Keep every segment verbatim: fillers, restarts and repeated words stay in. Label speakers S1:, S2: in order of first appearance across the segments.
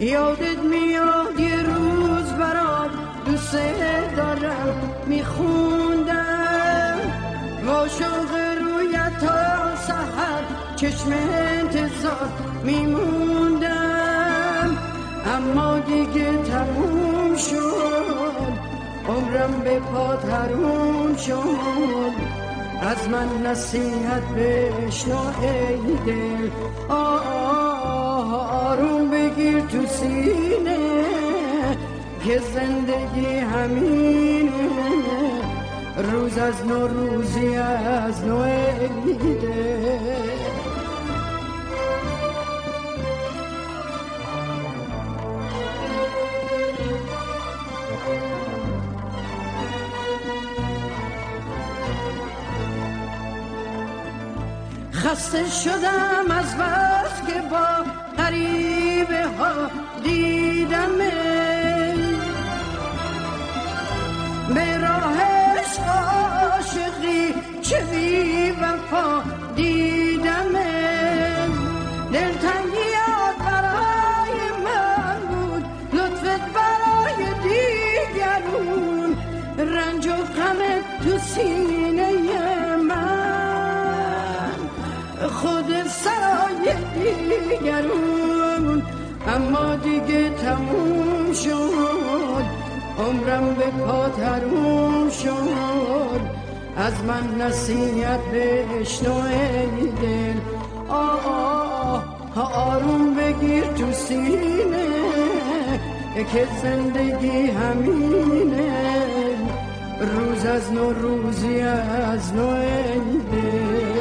S1: یادت میاد یه روز برات دوست دارم میخوندم عاشق رویت تا سحر چشم انتظار میموندم اما دیگه تموم شد عمرم به پات حروم شد از من نصیحت بشنو ای دل آروم بگیر تو سینه که زندگی همینه روز از نو روزی از نو ای دل خسته شدم از بس که با غریبه ها دیدم به راهش عاشقی چه بی وفا دیدم دلتنگیات برای من بود لطفت برای دیگرون رنج و غمت تو سینه من خود سرای دیگرون اما دیگه تموم شد عمرم به پات حروم شد از من نصیحت بشنو ای دل آه آه آروم بگیر تو سینه که زندگی همینه روز از نو روزی از نو ای دل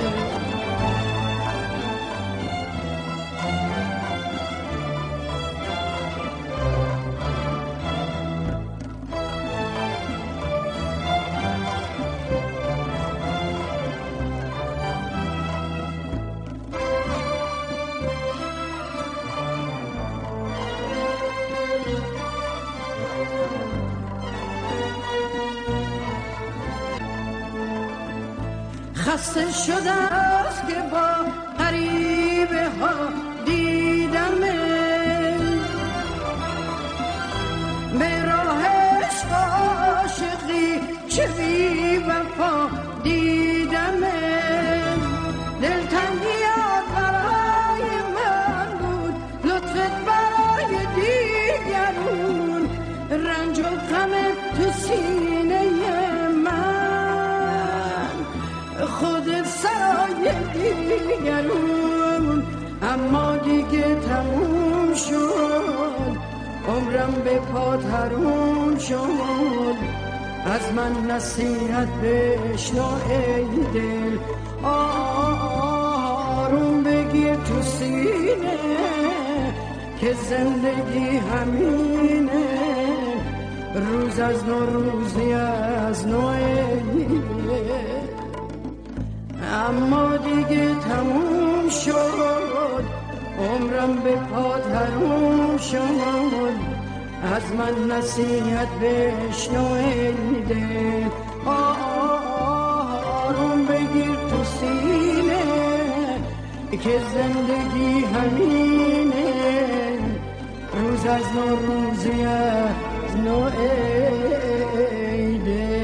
S1: خسته شده است که با غریبه ها دیدم به راهش عاشقی چه بی وفا دیدم دلتنگیات برای من بود لطفت برای دیگرون رنج و غمت تو سینه خودت سرای دیگرون اما دیگه تموم شد عمرم به پات حروم شد از من نصیحت بشنو ای دل آروم بگیر تو سینه که زندگی همینه روز از نو روزی از نو ای دل اما دیگه تموم شد عمرم به پات حروم شد از من نصیحت بشنو ای دل آروم بگیر تو سینه که زندگی همینه روز از نو روزی از نو ای دل